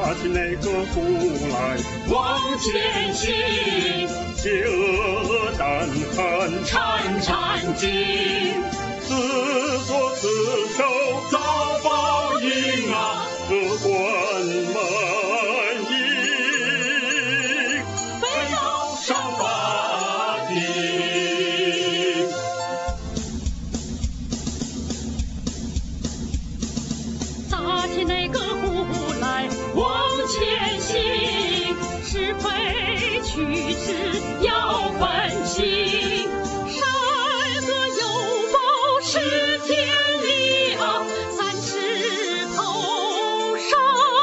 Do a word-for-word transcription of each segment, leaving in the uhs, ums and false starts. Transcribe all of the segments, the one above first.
打起那个鼓来， 往前行， 邪恶胆寒战战兢， 自作自受遭报应啊！ 何关满盈， 被告上法庭。 打起那个鼓来， 往前行， 是非曲直要分清，善恶有报是天理啊，三尺头上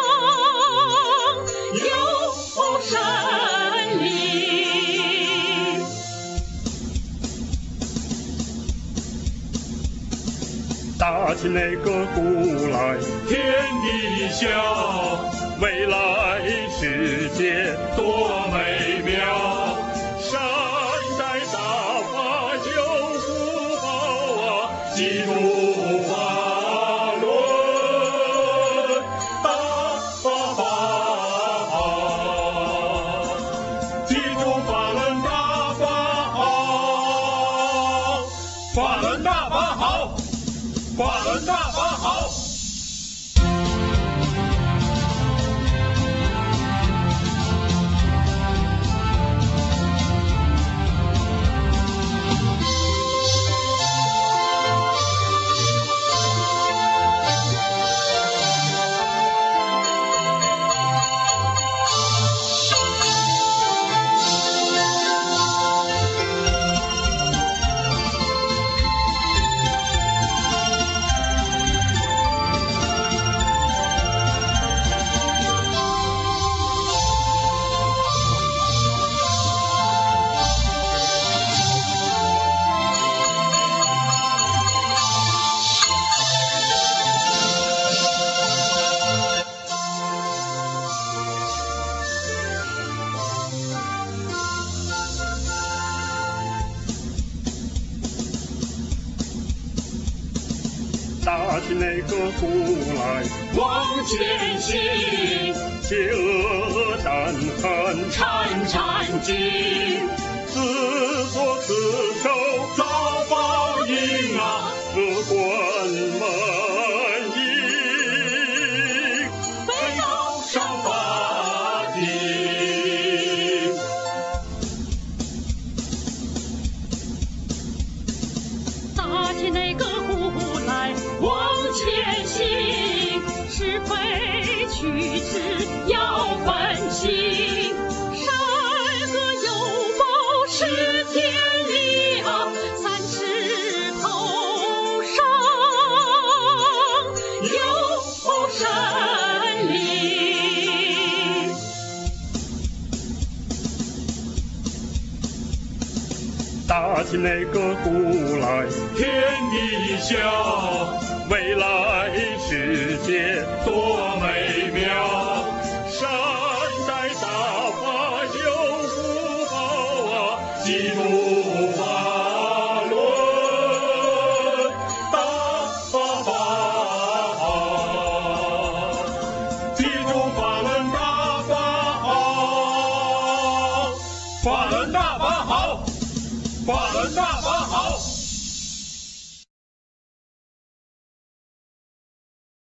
有神灵。 打起那个鼓来， 天地笑， 未来世界多美妙！ 善待大法有福报啊！ 基督法轮，大法好，基督法轮大法好，法轮大法好，法轮大法好。 打起那个鼓来， 往前行， 邪恶胆寒战战兢， 自作自受遭报应啊！ 何关满盈， 被告上法庭。 打起那个鼓来， 往前行， 是非曲直要分清，善恶有报是天理啊，三尺头上有神灵。 打起那个鼓来， 天地笑， 未来世界多美妙！ 善待大法有福报啊！ 基督法轮，大法好，基督法轮大法好，法轮大法好，法轮大法好。